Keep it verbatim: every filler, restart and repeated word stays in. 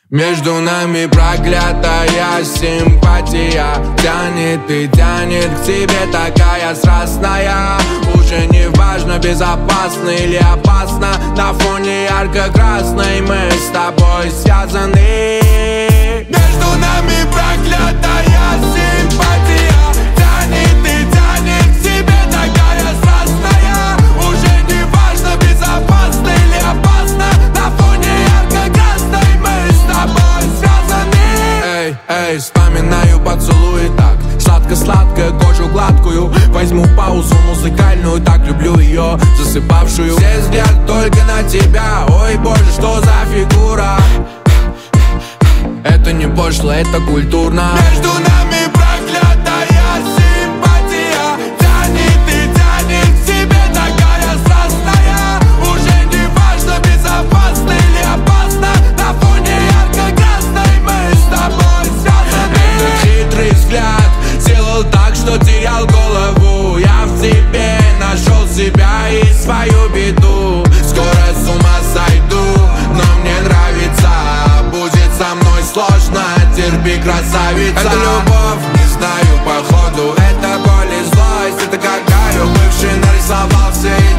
Между нами проклятая симпатия. Тянет и тянет к тебе такая страстная. Уже не важно, безопасно или опасно. На фоне ярко-красной мы с тобой связаны. Между нами проклятая симпатия. Тянет и тянет к тебе такая страстная. Уже не важно, безопасно или опасно. На фоне ярко-красной мы с тобой связаны. Эй, эй, вспоминаю поцелуи так сладко-сладко, кожу гладкую. Возьму паузу музыкальную, так люблю ее, засыпавшую. Все взгляд только на тебя, ой боже, что за фигура. Это не пошло, это культурно. Между нами проклятая симпатия. Тянет и тянет к тебе такая страстная. Уже не важно, безопасно или опасно. На фоне ярко-красной мы с тобой связаны. Этот хитрый взгляд делал так, что терял голову. Я в тебе нашел себя и свою беду. Скоро с ума сойду, но мне нравится. Будет со мной сложно, терпи, красавица. Это любовь, не знаю, походу это боль и злость. Это как Гарри, бывший нарисовал все